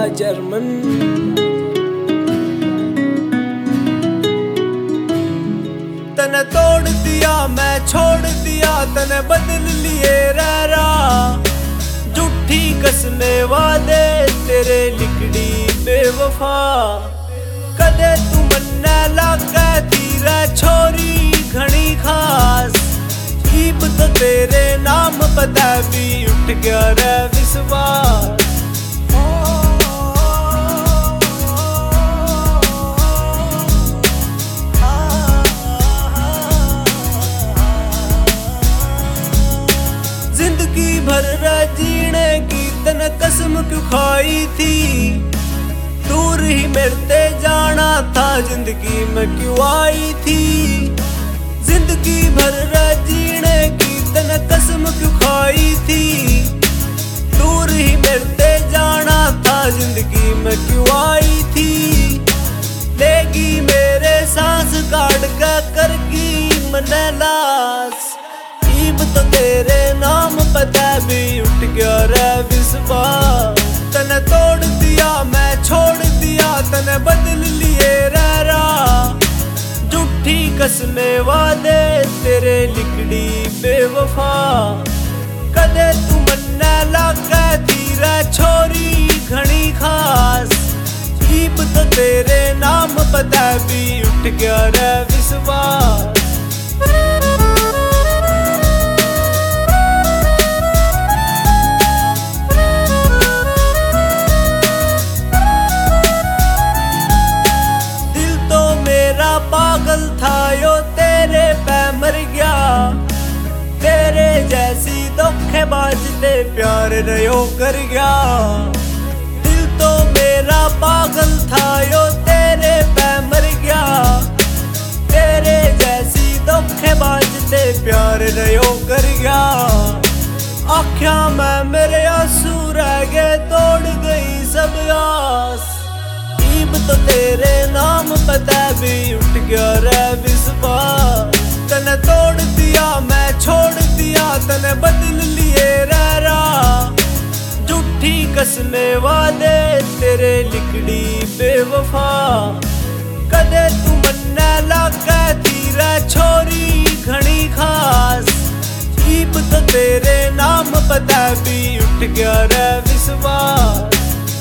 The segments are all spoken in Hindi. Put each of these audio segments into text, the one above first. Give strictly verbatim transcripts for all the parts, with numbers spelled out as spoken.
जर्मन। तने तोड़ दिया मैं छोड़ दिया, तने बदल लिए रहरा। झूठी कसमें वादे तेरे लिकड़ी बेवफा। कदे तू मन्ने लागे तीरा छोरी घनी खास। ईब तो तेरे नाम पता भी उठ गया रे विश्वास। जिंदगी भर रे जीने की तने कसम क्यों खाई थी। दूर ही मिलते जाना था जिंदगी में क्यों आई थी। जिंदगी भर रे जीने की तने कसम क्यों खाई थी। दूर ही मिलते जाना था जिंदगी में क्यों आई थी। लेगी मेरे सांस काट के करगी मने लाश। ईब तो तेरे नाम पता भी उठ गया रे विश्वास। तने तोड़ दिया मैं छोड़ दिया, तने बदल लिए रहरा। झूठी कसमें वादे तेरे लिकड़ी बेवफा। कदे तू मन्ने लागे तीरा छोरी घनी खास। ईब तो तेरे नाम पता भी उठ गया रे विश्वास। पागल था यो तेरे पे मर गया। तेरे जैसी धोखेबाज ते प्यार रयो कर गया। दिल तो मेरा पागल था यो तेरे पे मर गया। तेरे जैसी धोखेबाज ते प्यार रयो कर गया। आँखों में मेरे आंसू रह गए, तोड़ गई सब आस। ईब तो तेरे नाम पता भी उठ गया रे विश्वास। तने तोड़ दिया मैं छोड़ दिया, तने बदल लिए रहरा। झूठी कसमें वादे तेरे लिकड़ी बेवफा। कदे तू मन्ने लागे तीरा छोरी घनी खास। ईब तो तेरे नाम पता भी उठ गया रे विश्वास।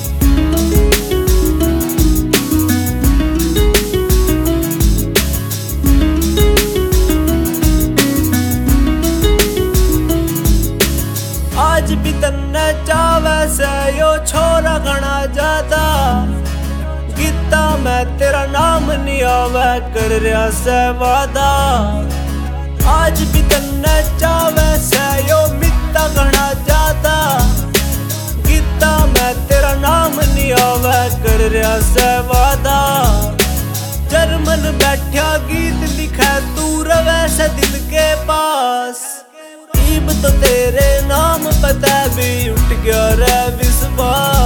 आज भी तन्ने चावे से यो छोरा घना ज्यादा। गीता मैं तेरा नाम नहीं आवे कर रहा से वादा। आज भी तन्ने चावे से यो मित्ता घना ज्यादा। गीता मैं तेरा नाम नहीं आवे कर रहा से वादा। जर्मन बैठा गीत लिखा तू रवे से दिल के पास। ईब तो तेरे नाम पता भी उठ गया रे विश्वास।